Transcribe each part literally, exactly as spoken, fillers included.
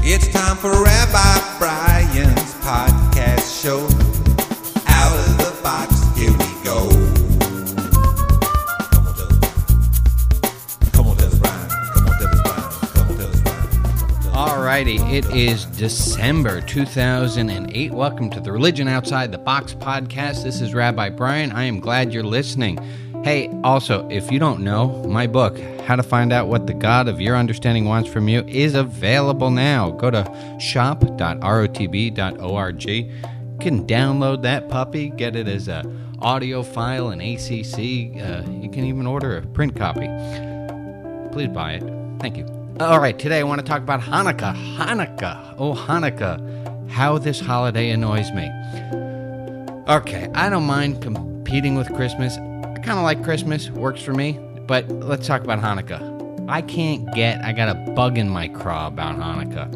It's time for Rabbi Brian's podcast show. Out of the box, here we go. Come on, tell us. Come on, tell us, Brian. Come on, tell us, Brian. Come on, tell us, Brian. Come on, tell us. Alrighty, it is December two thousand eight. Welcome to the Religion Outside the Box podcast. This is Rabbi Brian. I am glad you're listening. Hey, also, if you don't know, my book, How to Find Out What the God of Your Understanding Wants from You, is available now. Go to shop dot rotb dot org. You can download that puppy, get it as a audio file in A C C. Uh, you can even order a print copy. Please buy it. Thank you. All right, today I want to talk about Hanukkah. Hanukkah. Oh, Hanukkah. How this holiday annoys me. Okay, I don't mind competing with Christmas. I kind of like Christmas, works for me, but let's talk about Hanukkah. I can't get, I got a bug in my craw about Hanukkah.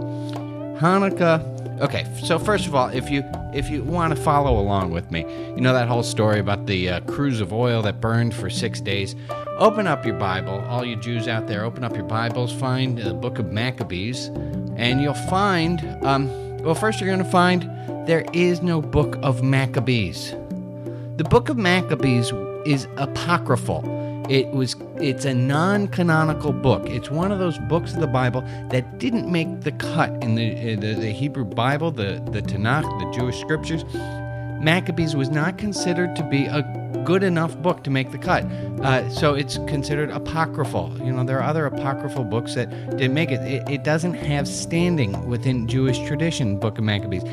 Hanukkah, okay, so first of all, if you if you want to follow along with me, you know that whole story about the uh, cruse of oil that burned for six days. Open up your Bible, all you Jews out there, open up your Bibles, find the book of Maccabees, and you'll find, um, well, first you're going to find there is no book of Maccabees. The book of Maccabees is apocryphal. It was it's a non-canonical book. It's one of those books of the Bible that didn't make the cut in the in the, the Hebrew Bible, the, the Tanakh, the Jewish scriptures. Maccabees was not considered to be a good enough book to make the cut. Uh, so it's considered apocryphal. You know, there are other apocryphal books that didn't make it. It, it doesn't have standing within Jewish tradition, Book of Maccabees.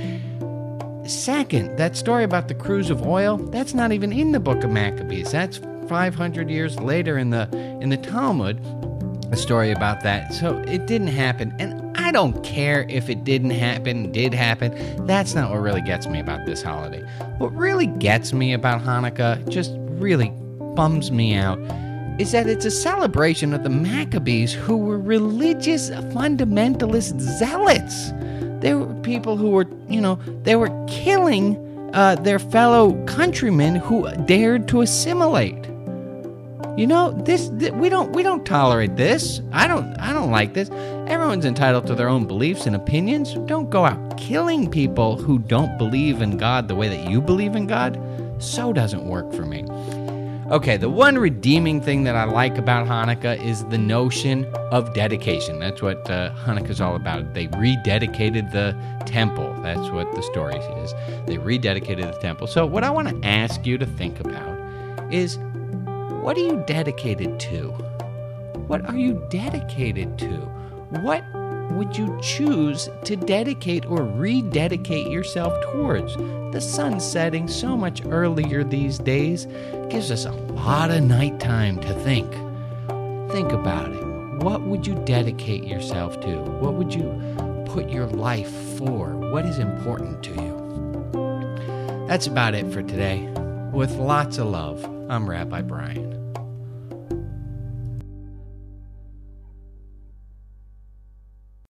Second, that story about the cruse of oil, that's not even in the Book of Maccabees. That's five hundred years later in the in the Talmud, a story about that. So it didn't happen, and I don't care if it didn't happen, did happen. That's not what really gets me about this holiday. What really gets me about Hanukkah, just really bums me out, is that it's a celebration of the Maccabees, who were religious fundamentalist zealots. They were people who were, you know, they were killing uh, their fellow countrymen who dared to assimilate. You know, this, this we don't we don't tolerate this. I don't I don't like this. Everyone's entitled to their own beliefs and opinions. Don't go out killing people who don't believe in God the way that you believe in God. So doesn't work for me. Okay, the one redeeming thing that I like about Hanukkah is the notion of dedication. That's what uh, Hanukkah's all about. They rededicated the temple. That's what the story is. They rededicated the temple. So what I want to ask you to think about is, what are you dedicated to? What are you dedicated to? What would you choose to dedicate or rededicate yourself towards? The sun's setting so much earlier these days gives us a lot of nighttime to think. Think about it. What would you dedicate yourself to? What would you put your life for? What is important to you? That's about it for today. With lots of love, I'm Rabbi Brian.